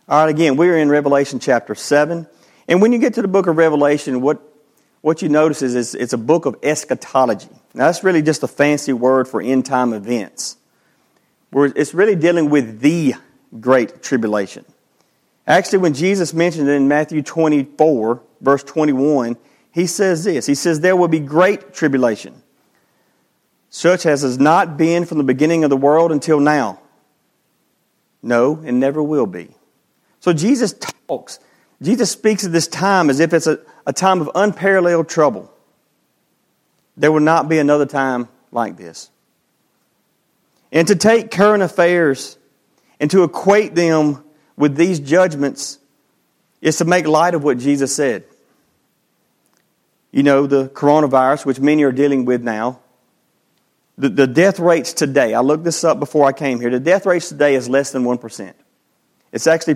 All right, again, we're in Revelation chapter 7. And when you get to the book of Revelation, what you notice is it's a book of eschatology. Now, that's really just a fancy word for end-time events. It's really dealing with the Great Tribulation. Actually, when Jesus mentioned it in Matthew 24, verse 21, he says this. He says, there will be great tribulation, such as has not been from the beginning of the world until now. No, and never will be. So Jesus speaks of this time as if it's a time of unparalleled trouble. There will not be another time like this. And to take current affairs and to equate them with these judgments is to make light of what Jesus said. You know, the coronavirus, which many are dealing with now, the death rates today, I looked this up before I came here, the death rates today is less than 1%. It's actually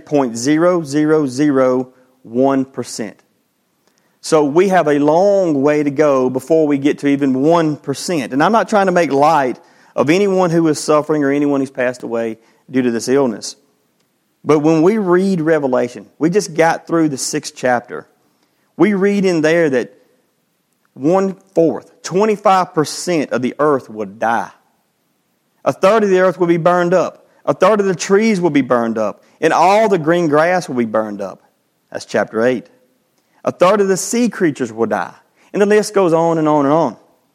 0.0001%. So we have a long way to go before we get to even 1%. And I'm not trying to make light of anyone who is suffering or anyone who's passed away due to this illness. But when we read Revelation, we just got through the 6th chapter. We read in there that 1/4, 25% of the earth will die. 1/3 of the earth will be burned up. 1/3 of the trees will be burned up. And all the green grass will be burned up. That's chapter 8. 1/3 of the sea creatures will die. And the list goes on and on and on.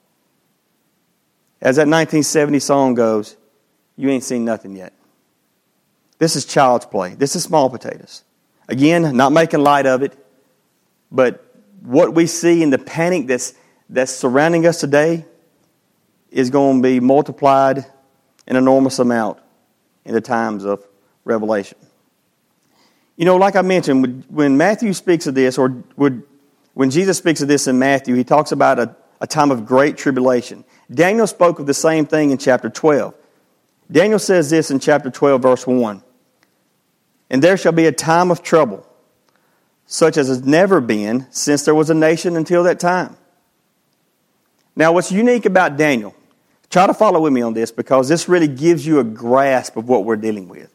As that 1970 song goes, you ain't seen nothing yet. This is child's play. This is small potatoes. Again, not making light of it, but what we see in the panic that's surrounding us today is going to be multiplied an enormous amount in the times of Revelation. You know, like I mentioned, when Matthew speaks of this, or when Jesus speaks of this in Matthew, he talks about a time of great tribulation. Daniel spoke of the same thing in chapter 12. Daniel says this in chapter 12, verse 1. And there shall be a time of trouble, such as has never been since there was a nation until that time. Now, what's unique about Daniel, try to follow with me on this because this really gives you a grasp of what we're dealing with.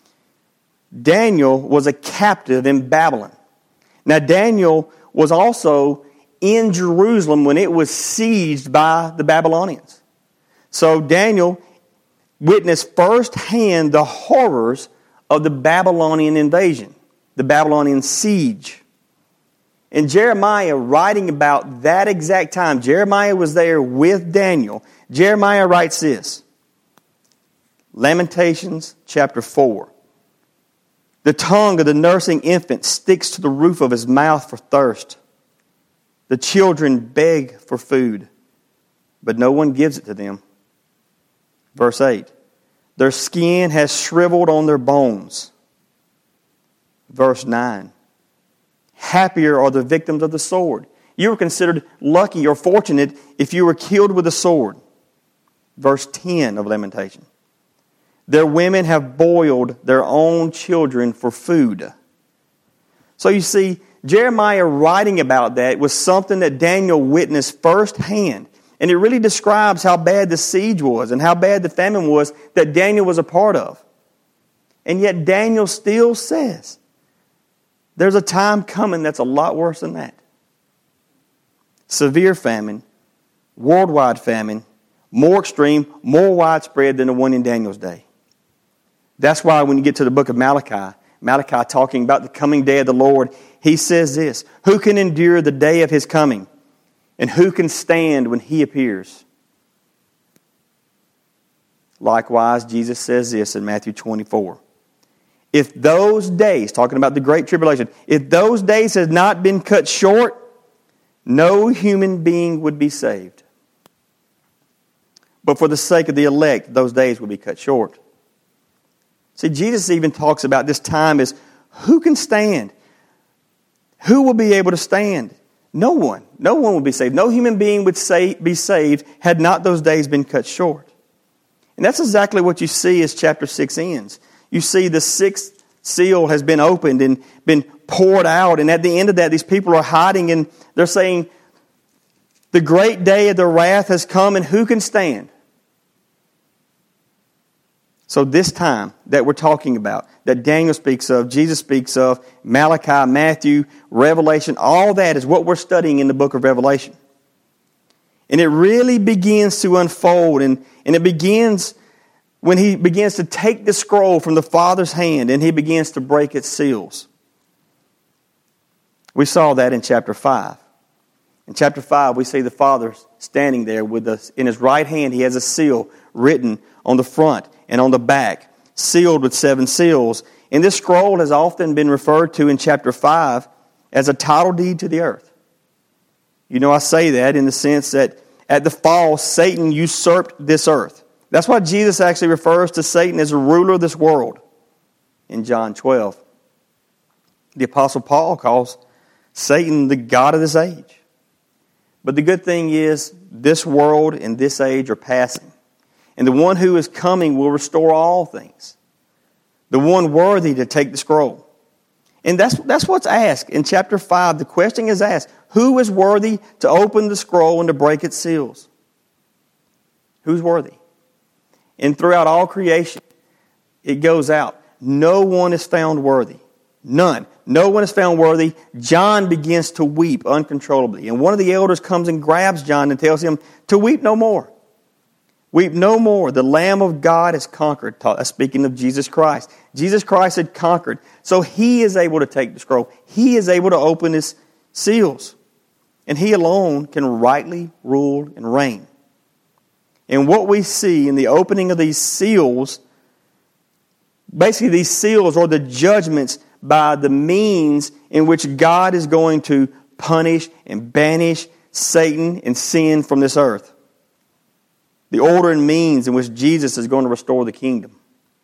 Daniel was a captive in Babylon. Now, Daniel was also in Jerusalem when it was sieged by the Babylonians. So Daniel witnessed firsthand the horrors of the Babylonian invasion, the Babylonian siege. And Jeremiah, writing about that exact time, Jeremiah was there with Daniel. Jeremiah writes this, Lamentations chapter 4. The tongue of the nursing infant sticks to the roof of his mouth for thirst. The children beg for food, but no one gives it to them. Verse 8. Their skin has shriveled on their bones. Verse 9. Happier are the victims of the sword. You were considered lucky or fortunate if you were killed with a sword. Verse 10 of Lamentation. Their women have boiled their own children for food. So you see, Jeremiah writing about that was something that Daniel witnessed firsthand. And it really describes how bad the siege was and how bad the famine was that Daniel was a part of. And yet Daniel still says, there's a time coming that's a lot worse than that. Severe famine, worldwide famine, more extreme, more widespread than the one in Daniel's day. That's why when you get to the book of Malachi talking about the coming day of the Lord, he says this, who can endure the day of his coming? And who can stand when he appears? Likewise, Jesus says this in Matthew 24. If those days, talking about the Great Tribulation, if those days had not been cut short, no human being would be saved. But for the sake of the elect, those days will be cut short. See, Jesus even talks about this time as who can stand? Who will be able to stand? No one. No one will be saved. No human being would be saved had not those days been cut short. And that's exactly what you see as chapter 6 ends. You see the 6th seal has been opened and been poured out. And at the end of that, these people are hiding and they're saying, the great day of the wrath has come and who can stand? So this time that we're talking about, that Daniel speaks of, Jesus speaks of, Malachi, Matthew, Revelation, all that is what we're studying in the book of Revelation. And it really begins to unfold, and it begins when he begins to take the scroll from the Father's hand and he begins to break its seals. We saw that in chapter 5. In chapter 5, we see the Father standing there with us. In his right hand, he has a seal written on the front and on the back, sealed with 7 seals. And this scroll has often been referred to in chapter 5 as a title deed to the earth. You know, I say that in the sense that at the fall, Satan usurped this earth. That's why Jesus actually refers to Satan as a ruler of this world in John 12. The Apostle Paul calls Satan the god of this age. But the good thing is, this world and this age are passing. And the one who is coming will restore all things. The one worthy to take the scroll. And that's what's asked. In chapter 5, the question is asked, who is worthy to open the scroll and to break its seals? Who's worthy? And throughout all creation, it goes out. No one is found worthy. None. No one is found worthy. John begins to weep uncontrollably. And one of the elders comes and grabs John and tells him to weep no more. Weep no more. The Lamb of God has conquered. Speaking of Jesus Christ. Jesus Christ had conquered. So He is able to take the scroll. He is able to open His seals. And He alone can rightly rule and reign. And what we see in the opening of these seals, basically these seals are the judgments by the means in which God is going to punish and banish Satan and sin from this earth. The order and means in which Jesus is going to restore the kingdom.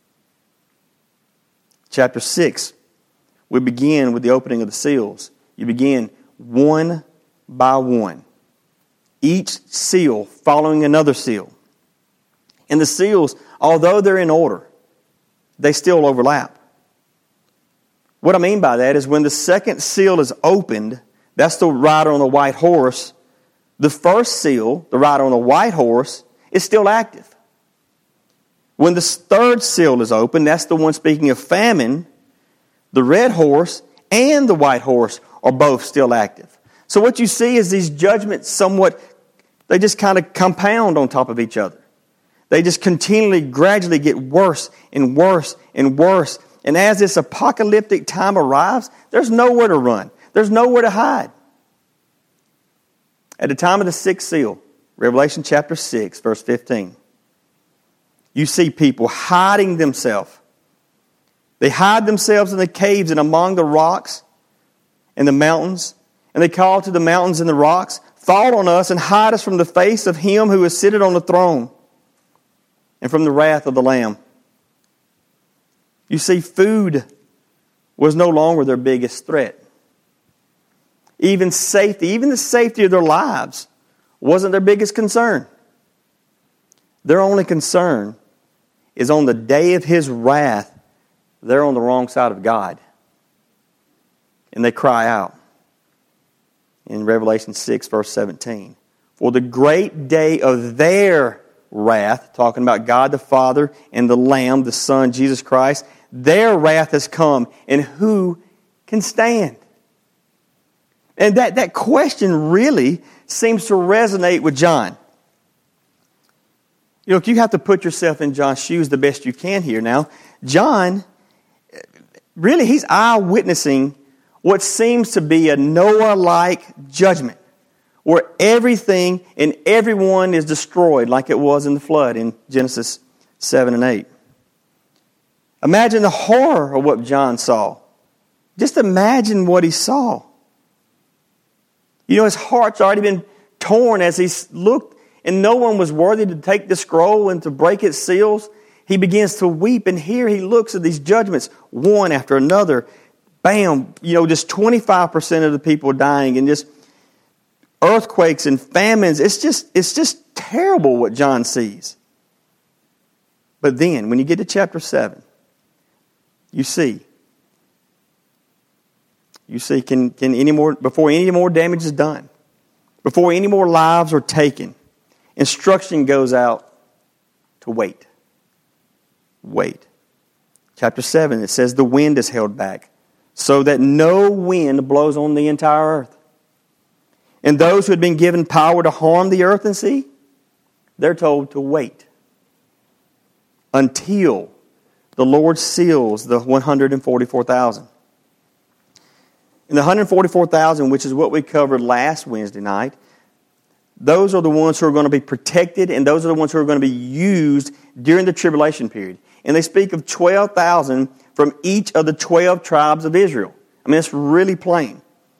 Chapter 6, we begin with the opening of the seals. You begin one by one. Each seal following another seal. And the seals, although they're in order, they still overlap. What I mean by that is when the second seal is opened, that's the rider on the white horse. The first seal, the rider on the white horse, is still active. When the third seal is opened, that's the one speaking of famine, the red horse and the white horse are both still active. So what you see is these judgments somewhat, they just kind of compound on top of each other. They just continually, gradually get worse and worse and worse. And as this apocalyptic time arrives, there's nowhere to run. There's nowhere to hide. At the time of the sixth seal, Revelation chapter 6, verse 15, you see people hiding themselves. They hide themselves in the caves and among the rocks and the mountains. And they call to the mountains and the rocks, fall on us and hide us from the face of Him who is seated on the throne and from the wrath of the Lamb. You see, food was no longer their biggest threat. Even safety, even the safety of their lives wasn't their biggest concern. Their only concern is on the day of His wrath, they're on the wrong side of God. And they cry out in Revelation 6, verse 17. For the great day of their wrath, talking about God the Father and the Lamb, the Son, Jesus Christ, their wrath has come, and who can stand? And that question really seems to resonate with John. You know, if you have to put yourself in John's shoes the best you can here now, John, really he's eyewitnessing what seems to be a Noah-like judgment, where everything and everyone is destroyed like it was in the flood in Genesis 7 and 8. Imagine the horror of what John saw. Just imagine what he saw. You know, his heart's already been torn as he looked, and no one was worthy to take the scroll and to break its seals. He begins to weep, and here he looks at these judgments, one after another. Bam, you know, just 25% of the people dying, and just earthquakes and famines. It's just terrible what John sees. But then, when you get to chapter 7, you see, can any more, before any more damage is done, before any more lives are taken, instruction goes out to wait. wait. Chapter 7, it says the wind is held back so that no wind blows on the entire earth. And those who had been given power to harm the earth and sea, they're told to wait until the Lord seals the 144,000. And the 144,000, which is what we covered last Wednesday night, those are the ones who are going to be protected, and those are the ones who are going to be used during the tribulation period. And they speak of 12,000 from each of the 12 tribes of Israel. I mean, it's really plain.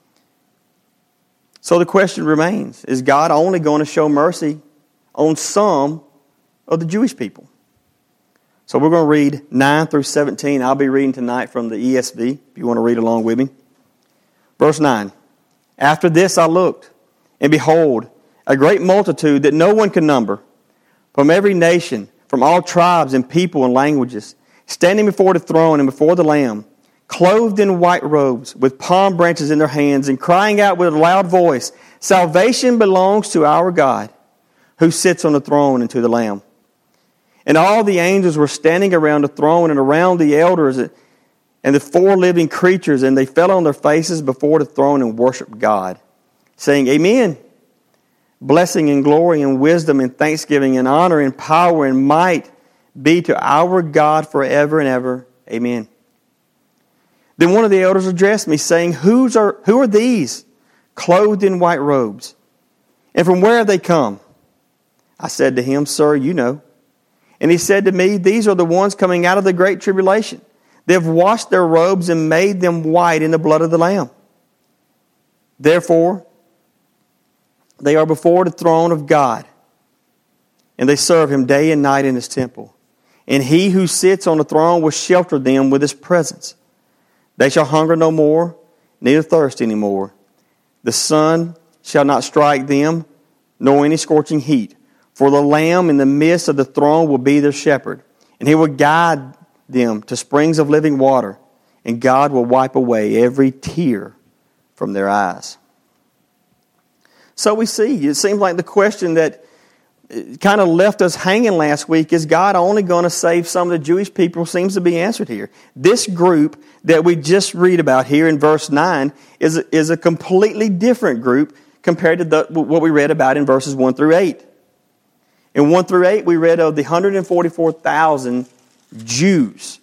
So the question remains, is God only going to show mercy on some of the Jewish people? So we're going to read 9 through 17. I'll be reading tonight from the ESV, if you want to read along with me. Verse 9, after this I looked, and behold, a great multitude that no one could number, from every nation, from all tribes and people and languages, standing before the throne and before the Lamb, clothed in white robes, with palm branches in their hands, and crying out with a loud voice, salvation belongs to our God, who sits on the throne, and to the Lamb. And all the angels were standing around the throne and around the elders and the four living creatures, and they fell on their faces before the throne and worshiped God, saying, Amen. Blessing and glory and wisdom and thanksgiving and honor and power and might be to our God forever and ever. Amen. Then one of the elders addressed me, saying, Who are these, clothed in white robes? And from where have they come? I said to him, Sir, you know. And he said to me, These are the ones coming out of the great tribulation. They have washed their robes and made them white in the blood of the Lamb. Therefore, they are before the throne of God, and they serve Him day and night in His temple. And He who sits on the throne will shelter them with His presence. They shall hunger no more, neither thirst any more. The sun shall not strike them, nor any scorching heat. For the Lamb in the midst of the throne will be their shepherd, and He will guide them to springs of living water, and God will wipe away every tear from their eyes. So we see, it seems like the question that kind of left us hanging last week, is God only going to save some of the Jewish people, seems to be answered here. This group that we just read about here in verse 9 is a completely different group compared to what we read about in verses 1 through 8. In 1 through 8, we read of the 144,000 Jews,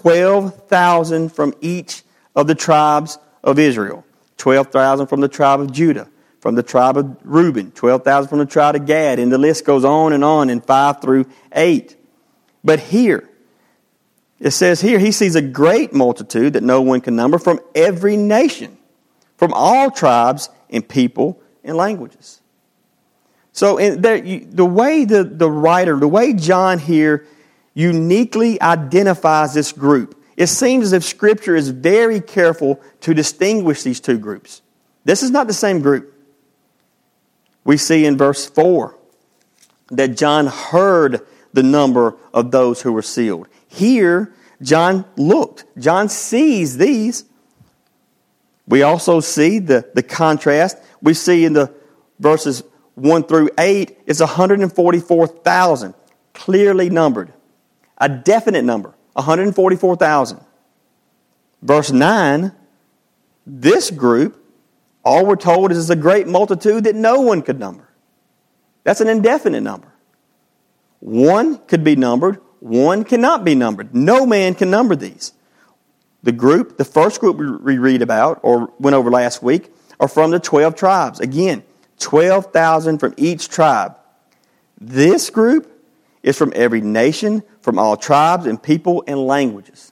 12,000 from each of the tribes of Israel, 12,000 from the tribe of Judah, from the tribe of Reuben, 12,000 from the tribe of Gad, and the list goes on in 5 through 8. But here, it says here, he sees a great multitude that no one can number from every nation, from all tribes and people and languages. So the way the writer, the way John here uniquely identifies this group, it seems as if Scripture is very careful to distinguish these two groups. This is not the same group. We see in verse 4 that John heard the number of those who were sealed. Here, John looked. John sees these. We also see the contrast. We see in the verses 1 through 8, it's 144,000, clearly numbered. A definite number, 144,000. Verse 9, this group, all we're told is a great multitude that no one could number. That's an indefinite number. One could be numbered, one cannot be numbered. No man can number these. The first group we read about, or went over last week, are from the 12 tribes. Again, 12,000 from each tribe. This group is from every nation, from all tribes and people and languages.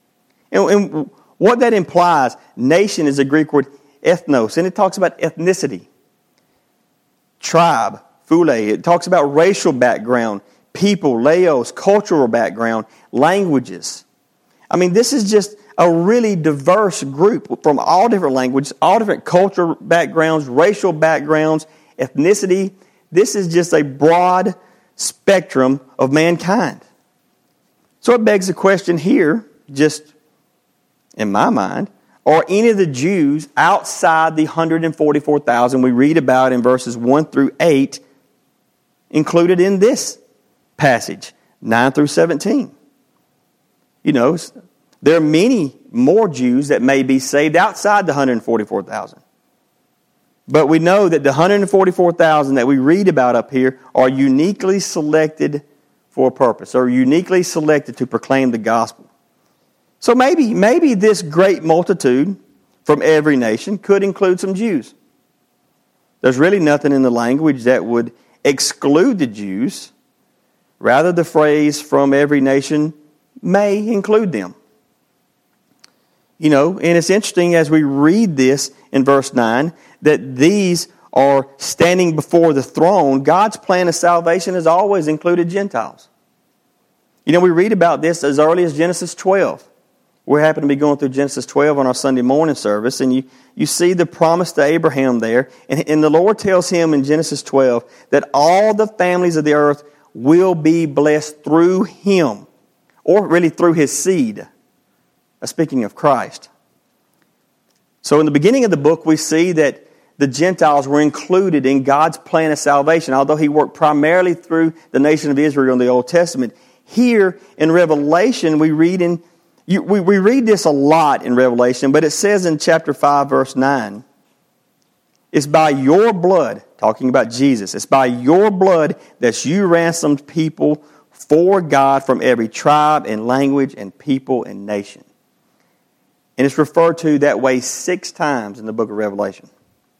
And what that implies, nation is a Greek word ethnos, and it talks about ethnicity. Tribe, phule, it talks about racial background, people, laos, cultural background, languages. I mean, this is just a really diverse group from all different languages, all different cultural backgrounds, racial backgrounds, ethnicity. This is just a broad spectrum of mankind. So it begs the question here, just in my mind, are any of the Jews outside the 144,000 we read about in verses 1 through 8 included in this passage, 9 through 17? You know, there are many more Jews that may be saved outside the 144,000. But we know that the 144,000 that we read about up here are uniquely selected for a purpose, or uniquely selected to proclaim the gospel. So maybe this great multitude from every nation could include some Jews. There's really nothing in the language that would exclude the Jews. Rather, the phrase from every nation may include them. You know, and it's interesting as we read this in verse 9 that these are standing before the throne. God's plan of salvation has always included Gentiles. You know, we read about this as early as Genesis 12. We happen to be going through Genesis 12 on our Sunday morning service, and you see the promise to Abraham there. And the Lord tells him in Genesis 12 that all the families of the earth will be blessed through him, or really through his seed. Speaking of Christ. So in the beginning of the book, we see that the Gentiles were included in God's plan of salvation, although He worked primarily through the nation of Israel in the Old Testament. Here in Revelation, we read this a lot in Revelation, but it says in chapter 5, verse 9, it's by your blood, talking about Jesus, it's by your blood that you ransomed people for God from every tribe and language and people and nation. And it's referred to that way 6 times in the book of Revelation.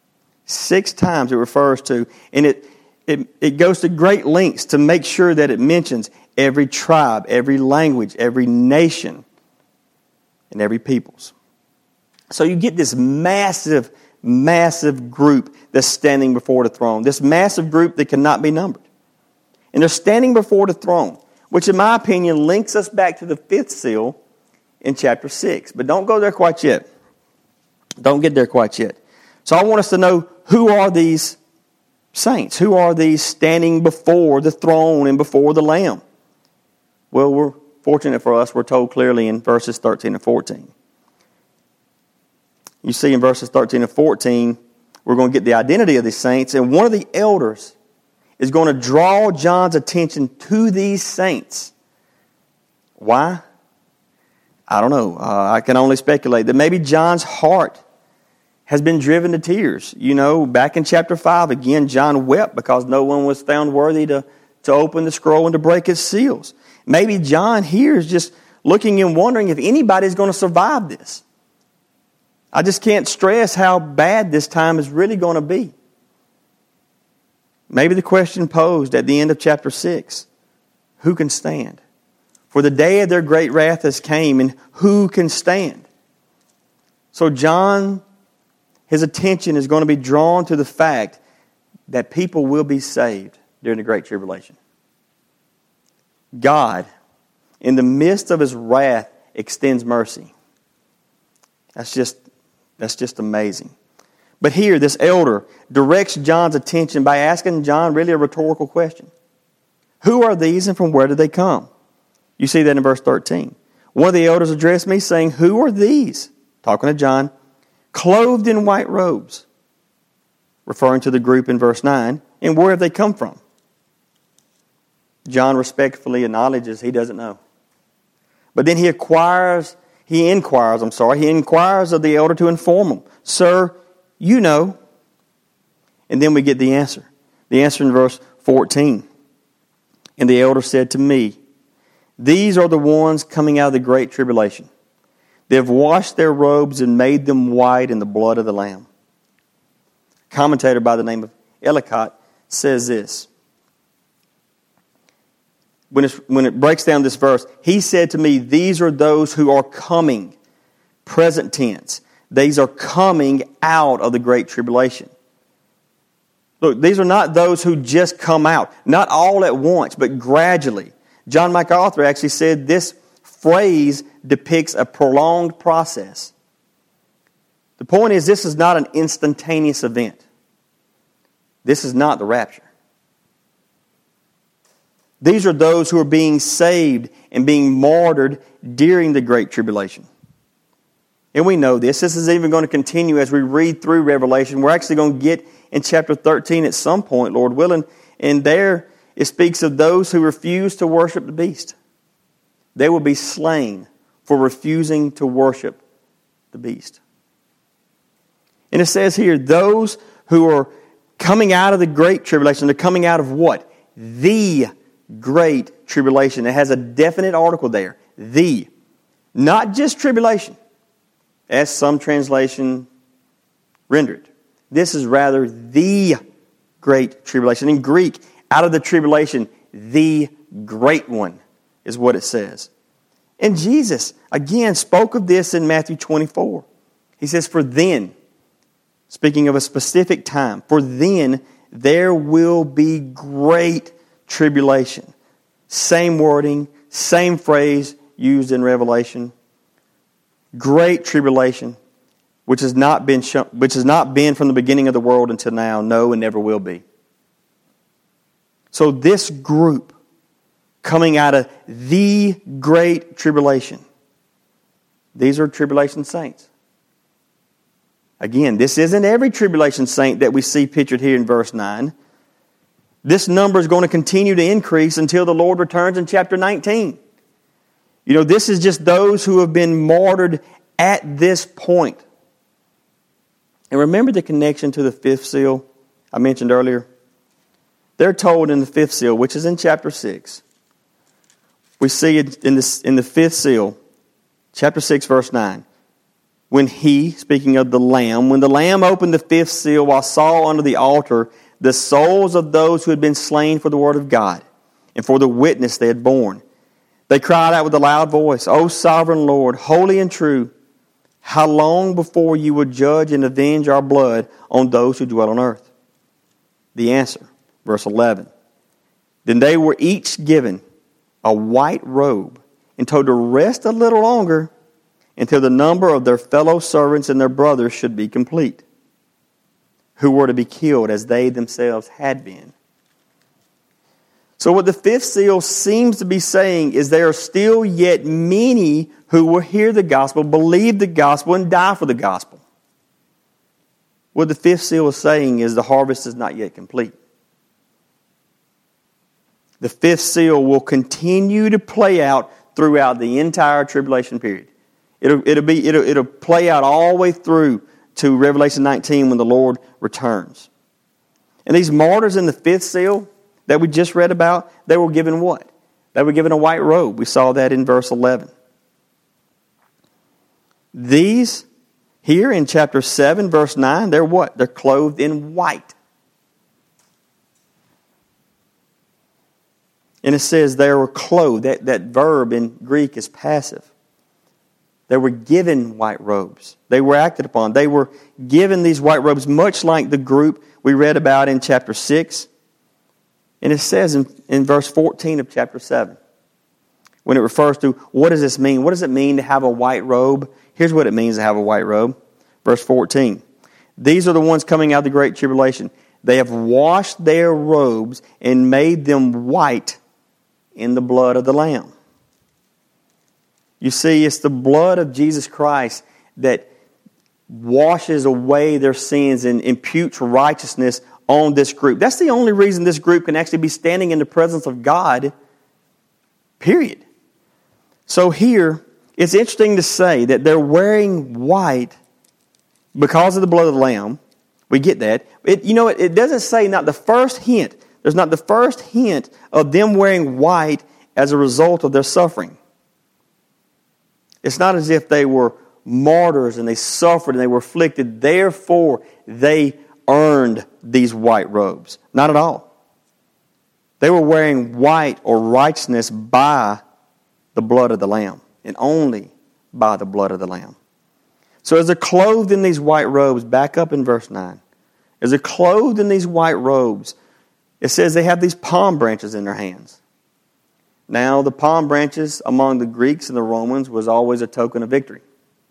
6 times it refers to, and it goes to great lengths to make sure that it mentions every tribe, every language, every nation, and every peoples. So you get this massive, massive group that's standing before the throne. This massive group that cannot be numbered. And they're standing before the throne, which in my opinion links us back to the 5th seal in chapter 6. But don't go there quite yet. Don't get there quite yet. So I want us to know, who are these saints? Who are these standing before the throne and before the Lamb? Well, we're fortunate for us, we're told clearly in verses 13 and 14. You see in verses 13 and 14, we're going to get the identity of these saints, and one of the elders is going to draw John's attention to these saints. Why? I don't know. I can only speculate that maybe John's heart has been driven to tears. You know, back in chapter 5, again, John wept because no one was found worthy to open the scroll and to break its seals. Maybe John here is just looking and wondering if anybody's going to survive this. I just can't stress how bad this time is really going to be. Maybe the question posed at the end of chapter 6, who can stand? For the day of their great wrath has came, and who can stand? So John, his attention is going to be drawn to the fact that people will be saved during the Great Tribulation. God, in the midst of His wrath, extends mercy. That's just amazing. But here, this elder directs John's attention by asking John really a rhetorical question. Who are these and from where did they come? You see that in verse 13. One of the elders addressed me saying, who are these? Talking to John, clothed in white robes. Referring to the group in verse 9. And where have they come from? John respectfully acknowledges he doesn't know. But then he inquires of the elder to inform him. Sir, you know. And then we get the answer. The answer in verse 14. And the elder said to me, these are the ones coming out of the great tribulation. They have washed their robes and made them white in the blood of the Lamb. A commentator by the name of Ellicott says this. When it breaks down this verse, he said to me, these are those who are coming, present tense. These are coming out of the great tribulation. Look, these are not those who just come out, not all at once, but gradually. John MacArthur actually said this phrase depicts a prolonged process. The point is, this is not an instantaneous event. This is not the rapture. These are those who are being saved and being martyred during the Great Tribulation. And we know this. This is even going to continue as we read through Revelation. We're actually going to get in chapter 13 at some point, Lord willing. And there it speaks of those who refuse to worship the beast. they will be slain for refusing to worship the beast. And it says here, those who are coming out of the great tribulation, they're coming out of what? The great tribulation. It has a definite article there. The. Not just tribulation, as some translation render it. This is rather the great tribulation. In Greek, out of the tribulation, the great one is what it says. And Jesus, again, spoke of this in Matthew 24. He says, for then, speaking of a specific time, for then there will be great tribulation. Same wording, same phrase used in Revelation. Great tribulation, which has not been from the beginning of the world until now, no, and never will be. So this group coming out of the great tribulation, these are tribulation saints. Again, this isn't every tribulation saint that we see pictured here in verse 9. This number is going to continue to increase until the Lord returns in chapter 19. You know, this is just those who have been martyred at this point. And remember the connection to the fifth seal I mentioned earlier? They're told in the fifth seal, which is in chapter 6. We see it in the fifth seal, chapter 6, verse 9. When he, speaking of the Lamb, when the Lamb opened the fifth seal while saw under the altar the souls of those who had been slain for the word of God and for the witness they had borne, they cried out with a loud voice, O sovereign Lord, holy and true, how long before you will judge and avenge our blood on those who dwell on earth? The answer, verse 11. Then they were each given a white robe and told to rest a little longer until the number of their fellow servants and their brothers should be complete, who were to be killed as they themselves had been. So what the fifth seal seems to be saying is there are still yet many who will hear the gospel, believe the gospel, and die for the gospel. What the fifth seal is saying is the harvest is not yet complete. The fifth seal will continue to play out throughout the entire tribulation period. It'll play out all the way through to Revelation 19 when the Lord returns. And these martyrs in the fifth seal that we just read about, they were given what? They were given a white robe. We saw that in verse 11. These, here in chapter 7, verse 9, they're what? They're clothed in white. And it says they were clothed. That verb in Greek is passive. They were given white robes. They were acted upon. They were given these white robes, much like the group we read about in chapter 6. And it says in verse 14 of chapter 7, when it refers to what does this mean? What does it mean to have a white robe? Here's what it means to have a white robe. Verse 14. These are the ones coming out of the great tribulation. They have washed their robes and made them white in the blood of the Lamb. You see, it's the blood of Jesus Christ that washes away their sins and imputes righteousness on this group. That's the only reason this group can actually be standing in the presence of God, period. So here, it's interesting to say that they're wearing white because of the blood of the Lamb. We get that. It doesn't say not the first hint. There's not the first hint of them wearing white as a result of their suffering. It's not as if they were martyrs and they suffered and they were afflicted. Therefore, they earned these white robes. Not at all. They were wearing white or righteousness by the blood of the Lamb, and only by the blood of the Lamb. So as they're clothed in these white robes, back up in verse 9, as they're clothed in these white robes, it says they have these palm branches in their hands. Now, the palm branches among the Greeks and the Romans was always a token of victory.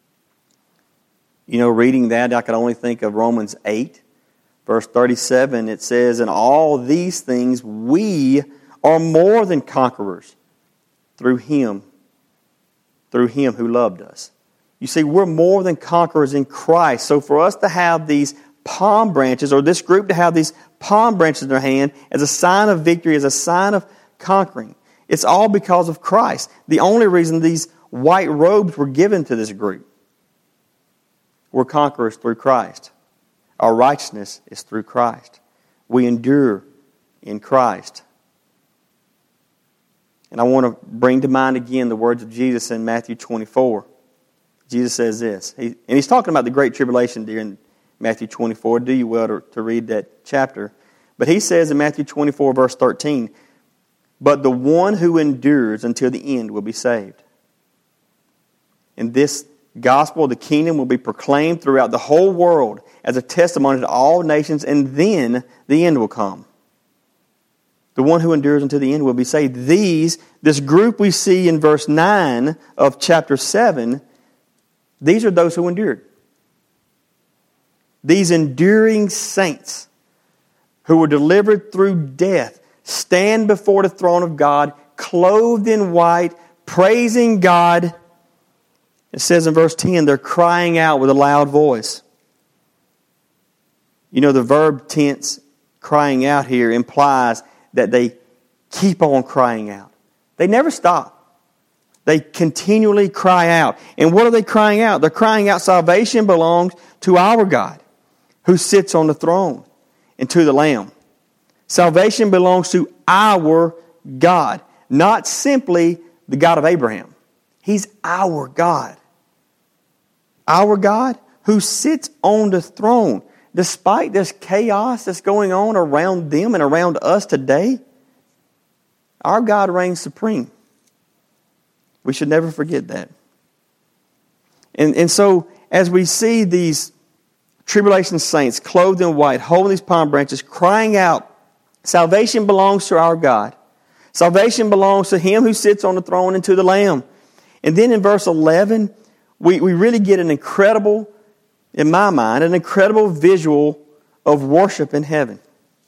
Reading that, I could only think of Romans 8, verse 37. It says, in all these things we are more than conquerors through Him who loved us. You see, we're more than conquerors in Christ. So for us to have these palm branches, or this group to have these palm branches in their hand as a sign of victory, as a sign of conquering, It's all because of Christ. The only reason these white robes were given to this group. We're conquerors through Christ. Our righteousness is through Christ. We endure in Christ. And I want to bring to mind again the words of Jesus in Matthew 24. Jesus says this, and he's talking about the Great Tribulation during Matthew 24. Do you well to read that chapter. But he says in Matthew 24, verse 13, "But the one who endures until the end will be saved." And this gospel of the kingdom will be proclaimed throughout the whole world as a testimony to all nations, and then the end will come. The one who endures until the end will be saved. This group we see in verse 9 of chapter 7, these are those who endured. These enduring saints who were delivered through death stand before the throne of God, clothed in white, praising God. It says in verse 10, they're crying out with a loud voice. You know, the verb tense, crying out here, implies that they keep on crying out. They never stop. They continually cry out. And what are they crying out? They're crying out, salvation belongs to our God, who sits on the throne, and to the Lamb. Salvation belongs to our God, not simply the God of Abraham. He's our God. Our God who sits on the throne. Despite this chaos that's going on around them and around us today, our God reigns supreme. We should never forget that. And so, as we see these tribulation saints clothed in white, holding these palm branches, crying out, salvation belongs to our God. Salvation belongs to Him who sits on the throne and to the Lamb. And then in verse 11, we really get an incredible, in my mind, an incredible visual of worship in heaven.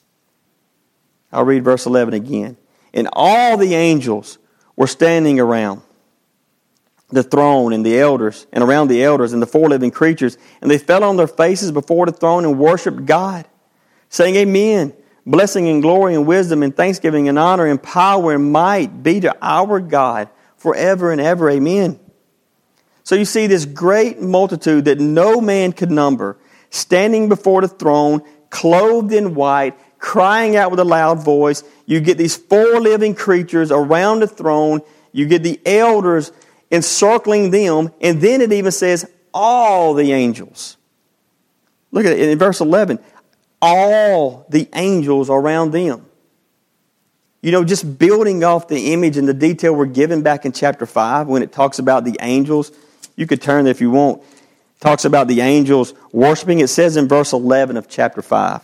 I'll read verse 11 again. And all the angels were standing around the throne and the elders, and around the elders and the four living creatures, and they fell on their faces before the throne and worshiped God, saying, Amen. Blessing and glory and wisdom and thanksgiving and honor and power and might be to our God forever and ever. Amen. So you see this great multitude that no man could number, standing before the throne, clothed in white, crying out with a loud voice. You get these four living creatures around the throne. You get the elders encircling them. And then it even says, all the angels. Look at it in verse 11. All the angels around them. You know, just building off the image and the detail we're given back in chapter 5 when it talks about the angels. You could turn there if you want. It talks about the angels worshiping. It says in verse 11 of chapter 5.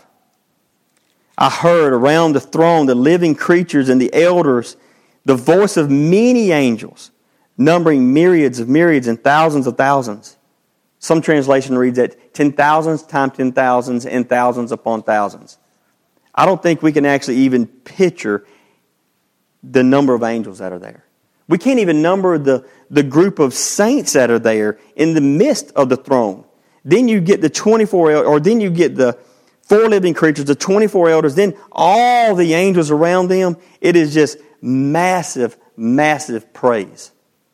I heard around the throne the living creatures and the elders, the voice of many angels, numbering myriads of myriads and thousands of thousands. Some translation reads that 10,000s times 10,000s and thousands upon thousands. I don't think we can actually even picture the number of angels that are there. We can't even number the group of saints that are there in the midst of the throne. Then you get the 24, or then you get the four living creatures, the 24 elders, then all the angels around them. It is just massive, massive praise.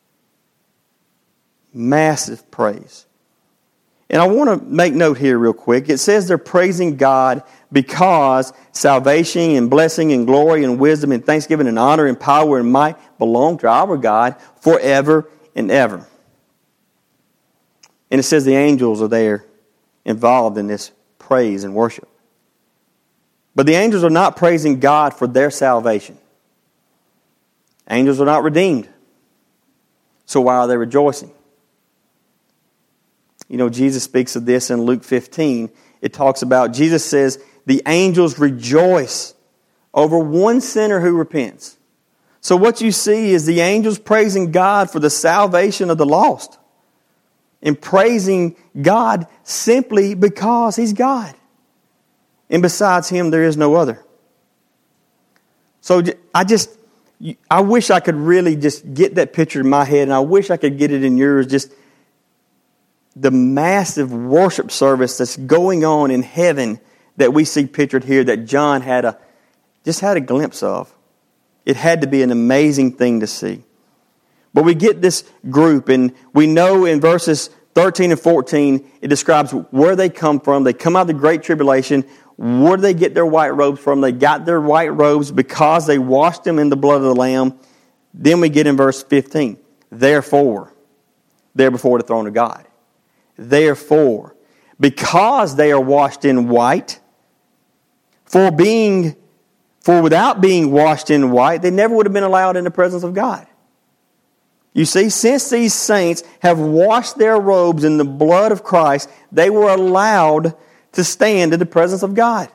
Massive praise. And I want to make note here real quick. It says they're praising God because salvation and blessing and glory and wisdom and thanksgiving and honor and power and might belong to our God forever and ever. And it says the angels are there involved in this praise and worship. But the angels are not praising God for their salvation. Angels are not redeemed. So why are they rejoicing? You know, Jesus speaks of this in Luke 15. It talks about, Jesus says, the angels rejoice over one sinner who repents. So what you see is the angels praising God for the salvation of the lost. And praising God simply because He's God. And besides Him, there is no other. So I wish I could really just get that picture in my head, and I wish I could get it in yours, just the massive worship service that's going on in heaven that we see pictured here that John had a glimpse of. It had to be an amazing thing to see. But we get this group, and we know in verses 13 and 14, it describes where they come from. They come out of the Great Tribulation. Where do they get their white robes from? They got their white robes because they washed them in the blood of the Lamb. Then we get in verse 15. Therefore, they're before the throne of God. Therefore, because they are washed in white, for without being washed in white, they never would have been allowed in the presence of God. You see, since these saints have washed their robes in the blood of Christ, they were allowed to stand in the presence of God.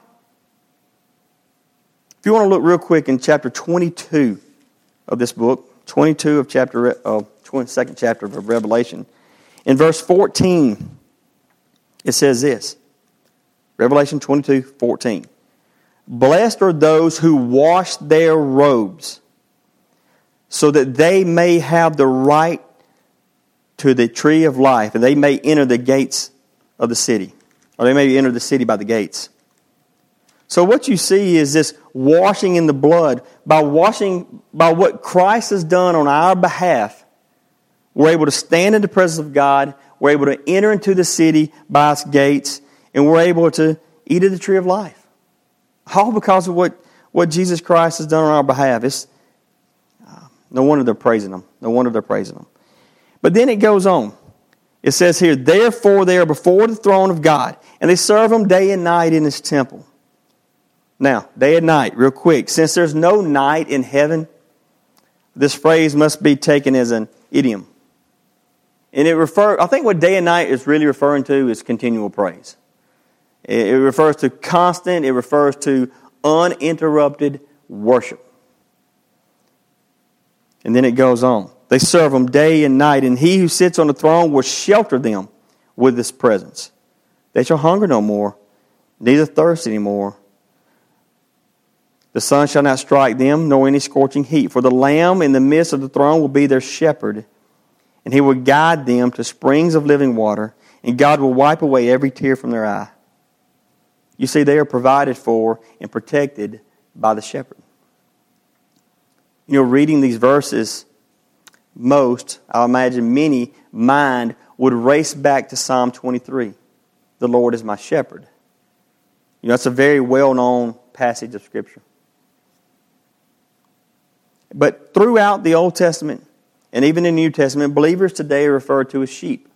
If you want to look real quick in chapter 22 of this book, 22 of 22nd chapter of Revelation, in verse 14, it says this, Revelation 22:14. Blessed are those who wash their robes, so that they may have the right to the tree of life, and they may enter the gates of the city. Or they may enter the city by the gates. So what you see is this washing in the blood. By what Christ has done on our behalf, we're able to stand in the presence of God, we're able to enter into the city by its gates, and we're able to eat of the tree of life. All because of what Jesus Christ has done on our behalf. It's no wonder they're praising Him. No wonder they're praising Him. But then it goes on. It says here, therefore they are before the throne of God, and they serve Him day and night in His temple. Now, day and night, real quick. Since there's no night in heaven, this phrase must be taken as an idiom. And I think what day and night is really referring to is continual praise. It refers to constant, it refers to uninterrupted worship. And then it goes on. They serve Him day and night, and He who sits on the throne will shelter them with His presence. They shall hunger no more, neither thirst any more. The sun shall not strike them, nor any scorching heat. For the Lamb in the midst of the throne will be their shepherd, and He will guide them to springs of living water, and God will wipe away every tear from their eye. You see, they are provided for and protected by the shepherd. You know, reading these verses, I imagine many mind would race back to Psalm 23. The Lord is my shepherd. You know, it's a very well-known passage of Scripture. But throughout the Old Testament and even in the New Testament, believers today are referred to as sheep.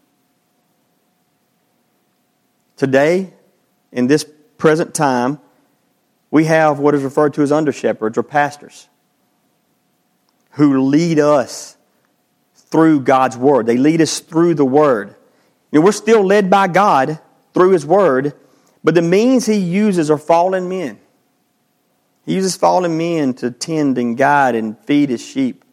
Today, in this present time, we have what is referred to as under-shepherds or pastors who lead us through God's Word. They lead us through the Word. You know, we're still led by God through His Word, but the means He uses are fallen men. He uses fallen men to tend and guide and feed His sheep.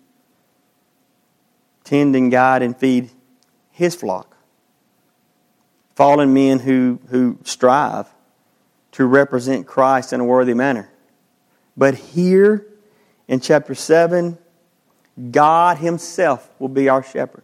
Tend and guide and feed His flock. Fallen men who strive to represent Christ in a worthy manner. But here in chapter 7, God Himself will be our shepherd.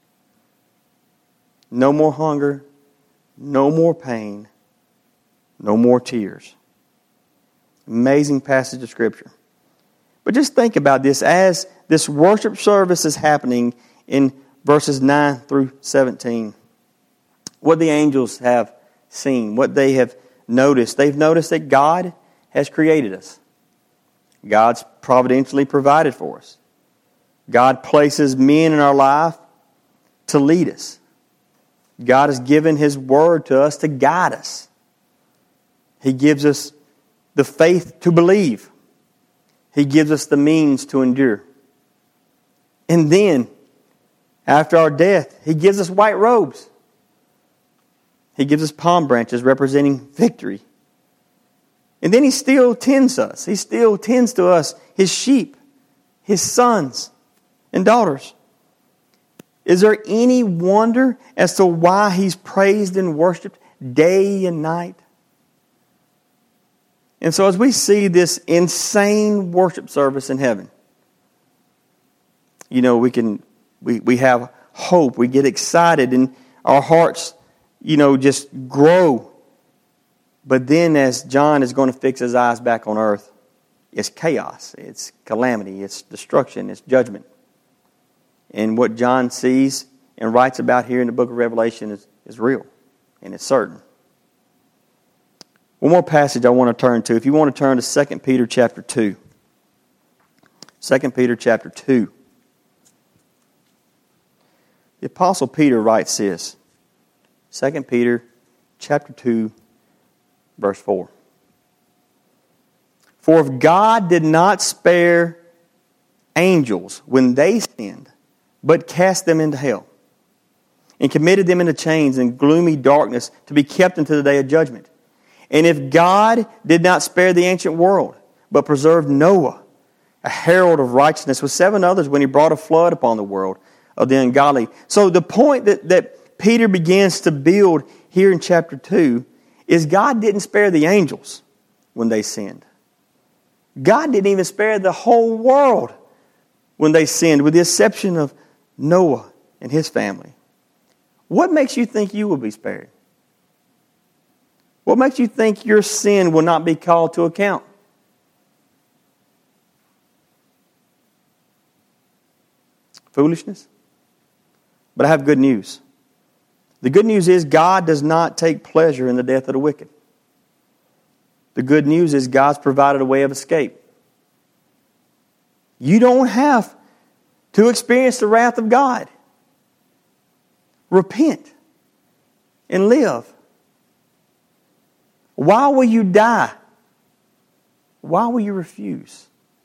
No more hunger, no more pain, no more tears. Amazing passage of Scripture. But just think about this as this worship service is happening in verses 9 through 17. What the angels have seen, what they have noticed. They've noticed that God has created us. God's providentially provided for us. God places men in our life to lead us. God has given His Word to us to guide us. He gives us the faith to believe. He gives us the means to endure. And then, after our death, He gives us white robes. He gives us palm branches representing victory. And then He still tends us. He still tends to us, His sheep, His sons and daughters. Is there any wonder as to why He's praised and worshipped day and night? And so as we see this insane worship service in heaven, you know, we have hope. We get excited and our hearts, you know, just grow. But then as John is going to fix his eyes back on earth, it's chaos, it's calamity, it's destruction, it's judgment. And what John sees and writes about here in the book of Revelation is real, and it's certain. One more passage I want to turn to. If you want to turn to 2 Peter chapter 2. 2 Peter chapter 2. The Apostle Peter writes this. 2 Peter chapter 2, verse 4. For if God did not spare angels when they sinned, but cast them into hell, and committed them into chains and gloomy darkness to be kept unto the day of judgment. And if God did not spare the ancient world, but preserved Noah, a herald of righteousness, with 7 others when he brought a flood upon the world of the ungodly. So the point that Peter begins to build here in chapter 2 is God didn't spare the angels when they sinned. God didn't even spare the whole world when they sinned, with the exception of Noah and his family. What makes you think you will be spared? What makes you think your sin will not be called to account? Foolishness? But I have good news. The good news is God does not take pleasure in the death of the wicked. The good news is God's provided a way of escape. You don't have to experience the wrath of God. Repent and live. Why will you die? Why will you refuse?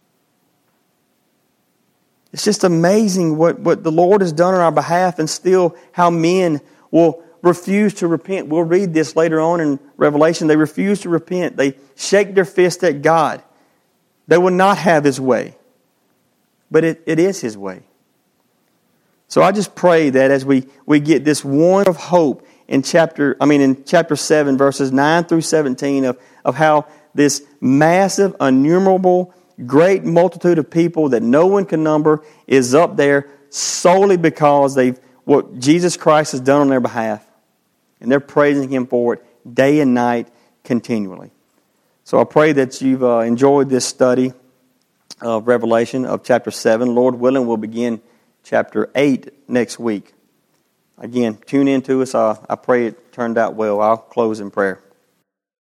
It's just amazing what the Lord has done on our behalf, and still how men will refuse to repent. We'll read this later on in Revelation. They refuse to repent. They shake their fist at God. They will not have His way. But it is His way. So I just pray that as we get this warning of hope in chapter 7, verses 9 through 17 of how this massive, innumerable, great multitude of people that no one can number is up there solely because what Jesus Christ has done on their behalf. And they're praising Him for it day and night continually. So I pray that you've enjoyed this study of Revelation of chapter 7. Lord willing, we'll begin chapter 8 next week. Again, tune in to us. I pray it turned out well. I'll close in prayer.